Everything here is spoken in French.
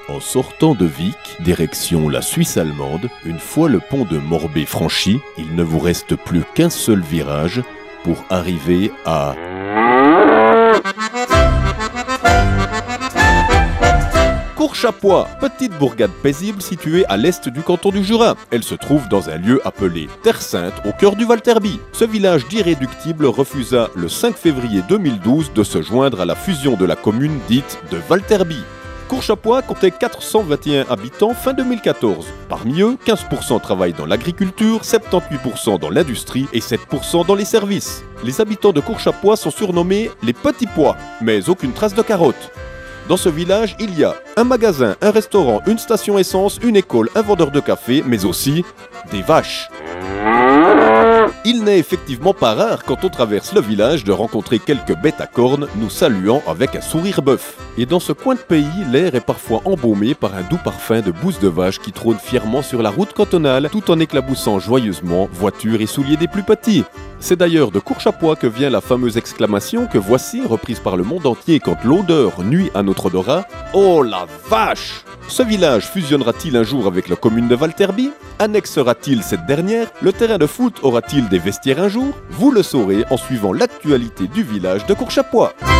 En sortant de Vic, direction la Suisse allemande, une fois le pont de Morbey franchi, il ne vous reste plus qu'un seul virage pour arriver à... Courchapoix, petite bourgade paisible située à l'est du canton du Jura. Elle se trouve dans un lieu appelé Terre Sainte, au cœur du Valterby. Ce village d'irréductibles refusa le 5 février 2012 de se joindre à la fusion de la commune dite de Valterby. Courchapoix comptait 421 habitants fin 2014. Parmi eux, 15% travaillent dans l'agriculture, 78% dans l'industrie et 7% dans les services. Les habitants de Courchapoix sont surnommés les Petits Pois, mais aucune trace de carottes. Dans ce village, il y a un magasin, un restaurant, une station essence, une école, un vendeur de café, mais aussi des vaches. Il n'est effectivement pas rare, quand on traverse le village, de rencontrer quelques bêtes à cornes nous saluant avec un sourire bœuf. Et dans ce coin de pays, l'air est parfois embaumé par un doux parfum de bouse de vache qui trône fièrement sur la route cantonale, tout en éclaboussant joyeusement voitures et souliers des plus petits. C'est d'ailleurs de Courchapoix que vient la fameuse exclamation que voici, reprise par le monde entier quand l'odeur nuit à notre odorat. Oh la vache! Ce village fusionnera-t-il un jour avec la commune de Valterby? Annexera-t-il cette dernière? Le terrain de foot aura-t-il des vestiaires un jour? Vous le saurez en suivant l'actualité du village de Courchapoix.